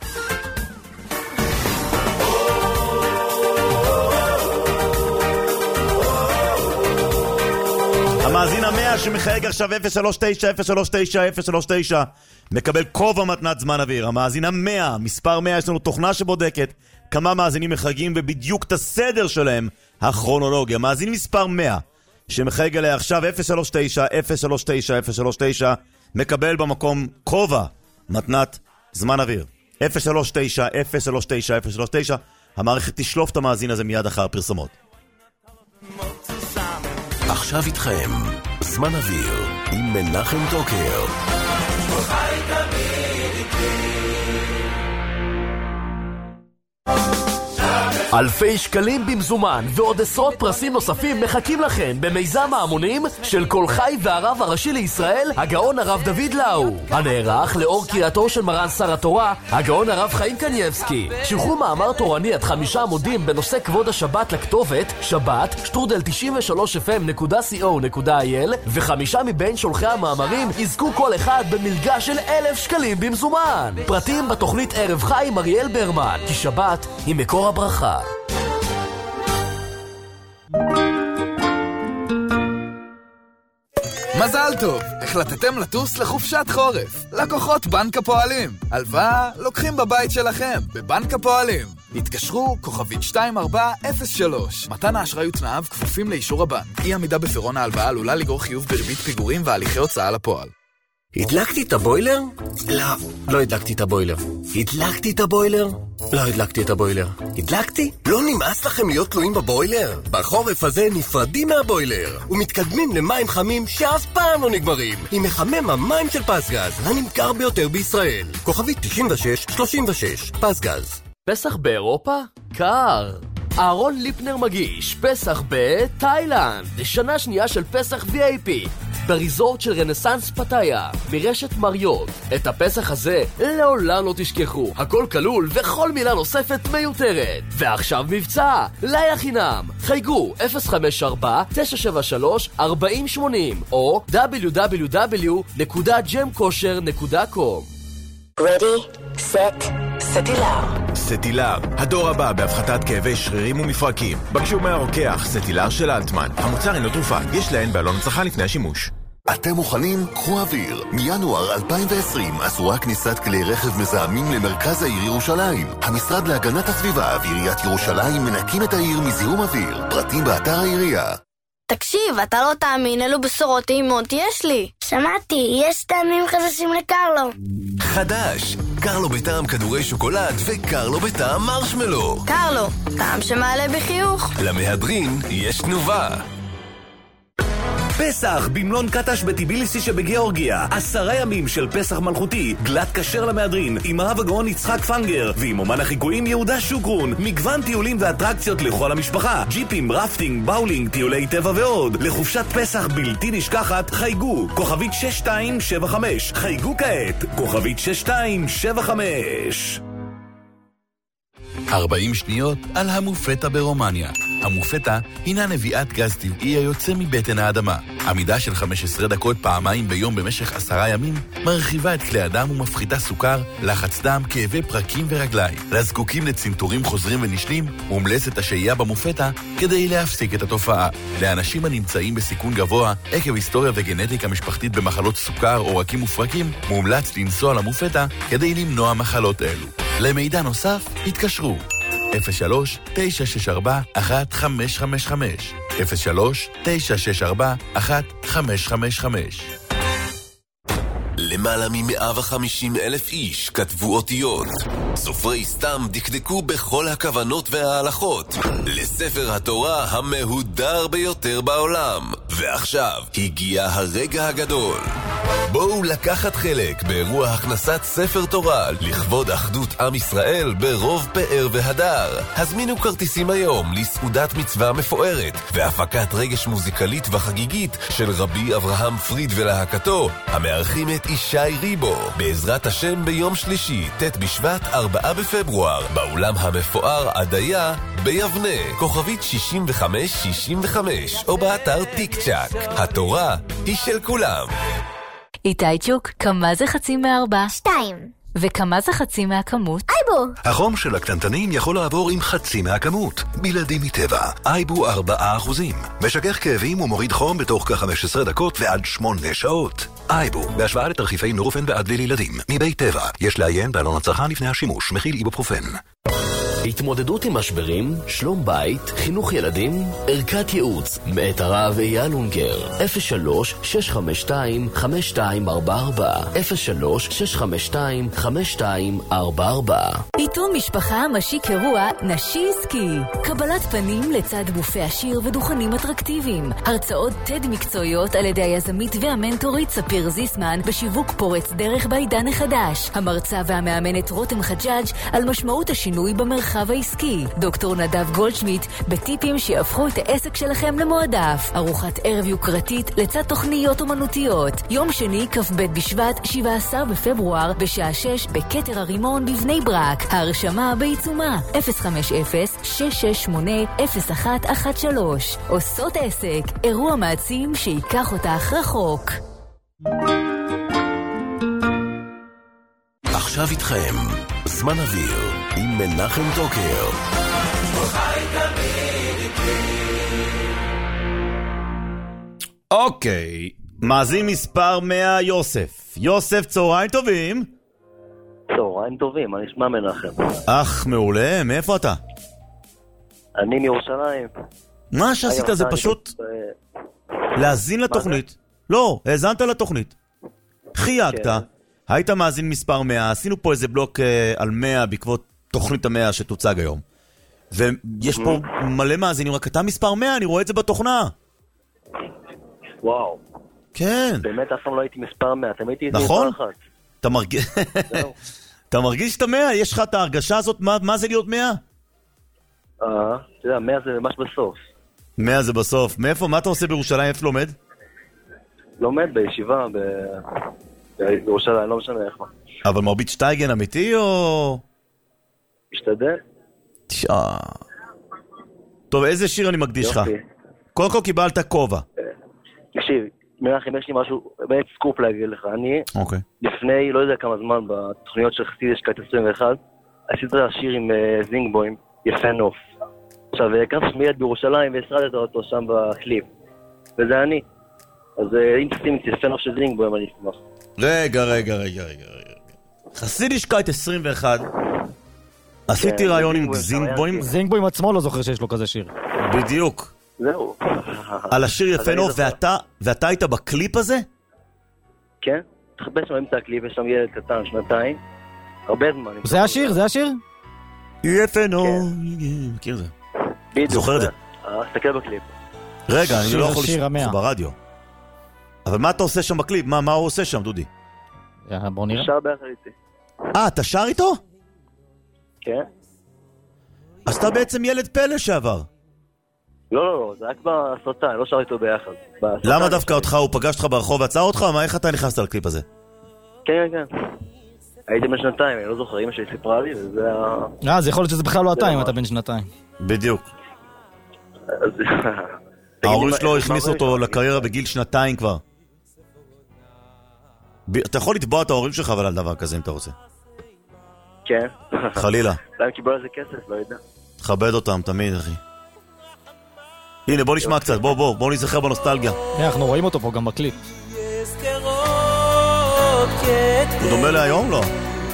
המאזין 100 שמחייג עכשיו 039-039-039 מקבל כובע מתנת זמן אוויר. המאזין 100, מספר 100, יש לנו תוכנה שבודקת כמה מאזינים מחייגים ובדיוק את הסדר שלהם הכרונולוגיה. מאזין מספר 100 שמחייג אליה עכשיו 039-039-039 מקבל במקום כובע מתנת זמן אוויר. 039-039-039. המערכת תשלוף את המאזין הזה מיד אחר פרסומות. עכשיו איתכם, זמן אוויר, עם מנחם טוקר. אלפי שקלים במזומן ועוד עשרות פרסים נוספים מחכים לכם במיזם ההמונים של כל חי והרב הראשי לישראל, הגאון הרב דוד לאו, הנערך לאור קריאתו של מרן שר התורה, הגאון הרב חיים קנייבסקי. שלחו מאמר תורני עד 5 עמודים בנושא כבוד השבת לכתובת שבת@93fm.co.il, ו5 מבין שולחי המאמרים יזכו כל אחד במלגה של 1,000 שקלים במזומן. פרטים בתוכנית ערב חי עם אריאל ברמן, כי שבת היא מקור הברכה. מזל טוב, החלטתם לטוס לחופשת חורף. לקוחות בנק הפועלים. הלוואה לוקחים בבית שלכם, בבנק הפועלים. התקשרו כוכבית 2403. מתן האשראי ותנאיו כפופים לאישור הבנק. אי עמידה בפירעון ההלוואה עלולה לגרור חיוב בריבית פיגורים והליכי הוצאה לפועל. הדלקתי את הבוילר? לא הדלקתי את הבוילר. הדלקתי את הבוילר? לא הדלקתי את הבוילר. הדלקתי? לא נמאס לכם להיות תלויים בבוילר? בחורף הזה נפרדים מהבוילר ומתקדמים למים חמים שאף פעם לא נגמרים עם מחמם המים של פסגז, הנמכר ביותר בישראל. כוכבית 9636, פסגז. פסח באירופה? קר. אהרון ליפנר מגיש פסח בתאילנד, שנה שנייה של פסח VIP בריזורט של רנסנס פטאיה מרשת מריות. את הפסח הזה לעולם לא תשכחו, הכל כלול וכל מילה נוספת מיותרת. ועכשיו מבצע, לילה חינם, חייגו 054-973-4080 או www.gemkosher.com. Ready, set, סטילר. סטילר, הדור הבא בהפחתת כאבי שרירים ומפרקים. בקשו מהרוקח, סטילר של אלטמן. המוצר אינו תרופה, יש להן בעלון הצלחה לפני השימוש. אתם מוכנים? קחו אוויר. מינואר 2020 אסורה כניסת כלי רכב מזהמים למרכז העיר ירושלים. המשרד להגנת הסביבה ועיריית ירושלים מנקים את העיר מזיהום אוויר. פרטים באתר העירייה. תקשיב, אתה לא תאמין, אלו בשורות טעימות יש לי. שמעתי, יש טעמים חדשים לקרלו. חדש, קרלו בטעם כדורי שוקולד וקרלו בטעם מרשמלו. קרלו, טעם שמעלה בחיוך. למהדרין יש תנובה. פסח במלון קטש בטיביליסי שבגיאורגיה. 10 ימים של פסח מלכותי, גלת כשר למהדרין, עם הרב הגאון יצחק פנגר, ועם אומן החיקויים יהודה שוקרון. מגוון טיולים ואטרקציות לכל המשפחה, ג'יפים, רפטינג, באולינג, טיולי טבע ועוד. לחופשת פסח בלתי נשכחת, חייגו, כוכבית 6275. חייגו כעת, כוכבית 6275. 40 שניות על המופטה ברומניה. המופטה הינה נביאת גז טבעי היוצא מבטן האדמה. עמידה של 15 דקות פעמיים ביום במשך 10 ימים מרחיבה את כלי הדם ומפחיתה סוכר, לחץ דם, כאבי פרקים ורגליים. לזקוקים לצנתורים חוזרים ונשנים, מומלצת השהייה במופטה כדי להפסיק את התופעה. לאנשים הנמצאים בסיכון גבוה עקב היסטוריה וגנטיקה משפחתית במחלות סוכר או רקים ופרקים, מומלץ לנסוע למופטה כדי למנוע מחלות אלו. למידע נוסף, התקשרו 03-964-1555 03-964-1555. למעלה מ150,000 איש כתבו אותיות. סופרי סתם דקדקו בכל הכוונות וההלכות לספר התורה המהודר ביותר בעולם. ועכשיו הגיע הרגע הגדול. בואו לקחת חלק באירוע הכנסת ספר תורה לכבוד אחדות עם ישראל ברוב פאר והדר. הזמינו כרטיסים היום לסעודת מצווה מפוארת והפקת רגש מוזיקלית וחגיגית של רבי אברהם פריד ולהקתו, המארחים את ישי ריבו, בעזרת השם ביום שלישי, ט' בשבט 4 בפברואר, באולם המפואר עדיה ביבנה, כוכבית 6565, או באתר טיק צ'ק. התורה היא של כולם. איתי צ'וק, כמה זה חצי מהארבע? 2. וכמה זה חצי מהכמות? אייבו. החום של הקטנטנים יכול לעבור עם חצי מהכמות. בלעדי מטבע, אייבו 4%. משכך כאבים ומוריד חום בתוך כ-15 דקות ועד 8 שעות. אייבו, בהשוואה לתרחיפי נורופן ואדוויל לילדים, מבית טבע. יש לעיין בעלון הצרכן לפני השימוש, מכיל איבופרופן. התמודדות עם משברים, שלום בית, חינוך ילדים, ערכת ייעוץ, מאת הרב אייל אונגר, 03-652-5244, 03-652-5244. עיתון משפחה משיק אירוע נשי עסקי, קבלת פנים לצד בופי עשיר ודוכנים אטרקטיביים, הרצאות TED מקצועיות על ידי היזמית והמנטורית ספיר זיסמן בשיווק פורץ דרך בעידן החדש, המרצה והמאמנת רותם חג'אג' על משמעות השינוי במרחב העסקי, דוקטור נדב גולדשמיט בטיפים שיהפכו את העסק שלכם למועדף, ארוחת ערב יוקרתית לצד תוכניות אומנותיות, יום שני כ"ב בשבט 17 בפברואר בשעה 6 בכתר הרימון בבני ברק, ההרשמה בעיצומה 050-668-0113. עושות עסק, אירוע מעצים שיקח אותך רחוק. עכשיו איתכם, זמן אוויר עם מנחם טוקר. אוקיי, מאזין מספר 100 יוסף. יוסף, צהריים טובים. צהריים טובים, מה נשמע מנחם? אך, מעולה, מאיפה אתה? אני מירושלים. מה שעשית זה פשוט להאזין לתוכנית. לא, האזנת לתוכנית. חייגת, היית מאזין מספר 100, עשינו פה איזה בלוק על 100 בעקבות תוכנית ה-100 שתוצג היום. ויש פה מלא מאזינים, רק אתה מספר 100, אני רואה את זה בתוכנה. וואו. כן. באמת אף פעם לא הייתי מספר 100, אתם הייתי נכון? מספר 1. אתה מרגיש את 100? יש לך את ההרגשה הזאת, מה זה להיות 100? אתה יודע, 100 זה ממש בסוף. 100 זה בסוף. מאיפה? מה אתה עושה בירושלים? איפה לומד? לומד בישיבה בירושלים, לא משנה איך מה. אבל מרבית שטייגן אמיתי או... משתדל. טוב, איזה שיר אני מקדיש לך? קודם כל קיבלת כובע. תקשיב, מנחם, יש לי משהו, באמת סקופ להגיד לך. אני, לפני, לא יודע כמה זמן, בתוכניות של חסיד השקעת 21, עשית שיר עם זינגבוים, יפה נוף. עכשיו, הקמת מיד בירושלים והסרדת אותו שם בקליפ. וזה אני. אז אם תשים את יפה נוף של זינגבוים, אני אשמח. רגע. חסיד השקעת 21, עשיתי רעיון עם זינגבוים. זינגבוים עצמו לא זוכר שיש לו כזה שיר. בדיוק. זהו. על השיר יפה נוף, ואתה היית בקליפ הזה? כן, תחפש שם אמצע הקליפ, יש שם ילד קטן, 2 הרבה זמן. זה השיר? זה השיר? יפה נוף. מכיר זה. זוכר את זה. תסתכל בקליפ. רגע, אני לא יכול לשמוע ברדיו. אבל מה אתה עושה שם בקליפ? מה הוא עושה שם, דודי? בוא נראה. שר ביחד איתי. אתה שר איתו? כן. אז אתה בעצם ילד פלא שעבר. לא, זה רק בסרטן, לא שר איתו ביחד. למה דווקא אותך? הוא פגש אותך ברחוב ועצר אותך? איך אתה נכנסת לקליפ הזה? כן. הייתי בן 2, אני לא זוכר, אמא שלי סיפרה לי, וזה אז יכול להיות שזה בכלל לא אתה אם אתה בן 2. בדיוק. ההורים שלו הכניסו אותו לקריירה בגיל 2 כבר. אתה יכול לתבוע את ההורים שלך אבל על דבר כזה אם אתה רוצה. כן. חלילה. למה קיבל על זה כסף, לא יודע. תכבד אותם תמיד, אחי. הנה, בוא נשמע קצת, בוא נזכר בנוסטלגיה. אנחנו רואים אותו פה גם בקליפ. הוא דומה להיום, לא?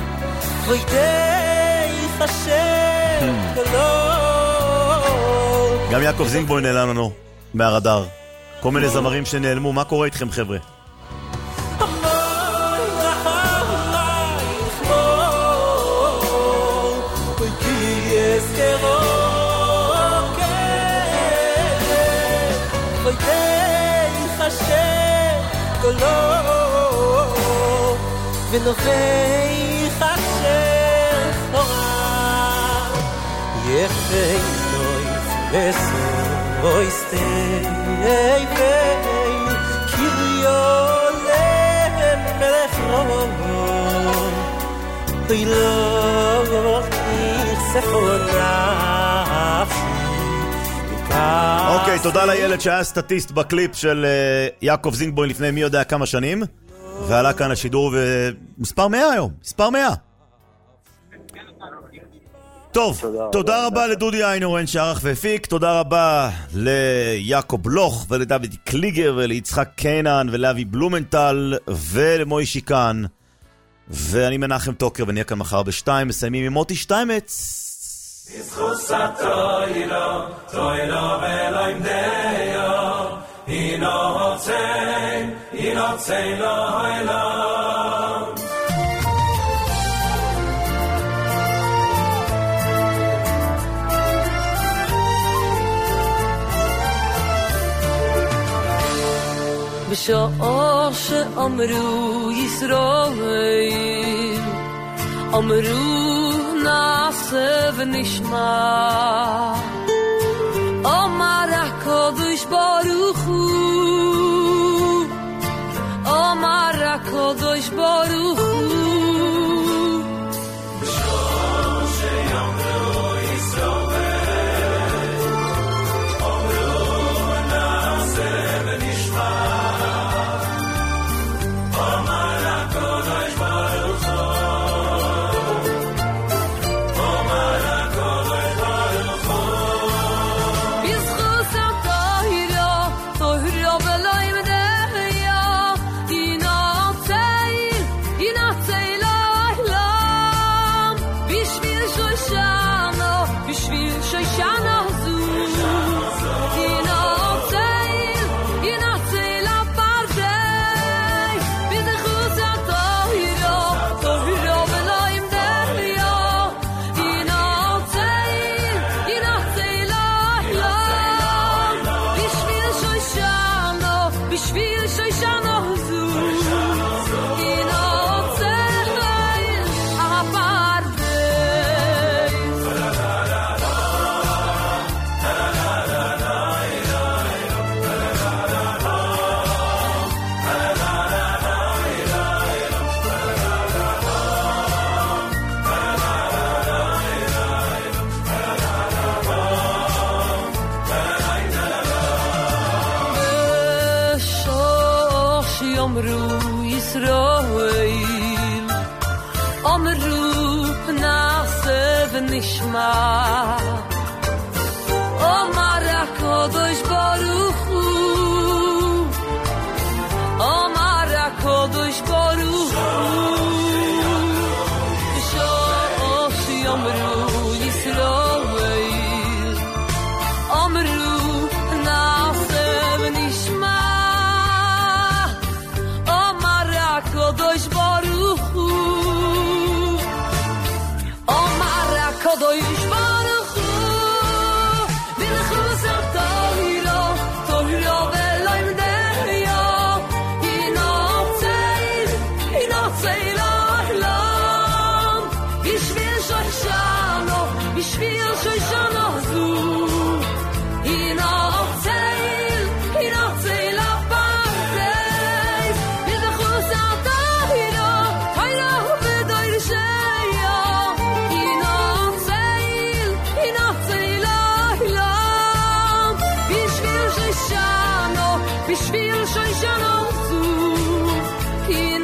גם יעקב זינגבוים נעלם לנו מהרדאר. כל מיני זמרים שנעלמו, מה קורה איתכם חבר'ה? ונופך אשר חורה יחי נויף לסוי סטי בין קיריו למלך רון לא יחספו נפשי. אוקיי, תודה לילד שהיה סטטיסט בקליפ של יעקב זינגבוים לפני מי יודע כמה שנים, ועלה כאן לשידור ומספר 100 היום, מספר 100. טוב, תודה רבה לדודי איינורן שערך והפיק, תודה רבה ליעקב בלוך ולדוד קליגר וליצחק קינן ולאבי בלומנטל ולמוישי כאן, ואני מנחם טוקר ונהיה כאן מחר ב-2, מסיימים עם מוטי שטיימץ. בזכוס התוילו, תוילו ולוים דיו, הינו הוצאי לו אילום. בשעה שאמרו ישראל, אמרו נעשה ונשמע, אמר הקדוש ברוך הוא, אמר הקדוש ברוך הוא. בשעה שאמרו ישראל, אמרו נעשה ונשמע, אמר הקדוש ברוך הוא. נשמע, אמר הקדוש ברוך הוא, אמר הקדוש ברוך הוא. בשעה שיאמרו ישראל, אמרו נעשה ונשמע, אמר הקדוש ברוך הוא, אמר הקדוש ברוך הוא. בלחוס התוירו, תוירו ולוים דיו, ינוצאי לעולם, בשביל שוישנו, בשביל שוישנו זו, ינוצאי לפרדס. בלחוס התוירו, תוירו ודוירשיה, בשביל שוישנו זו,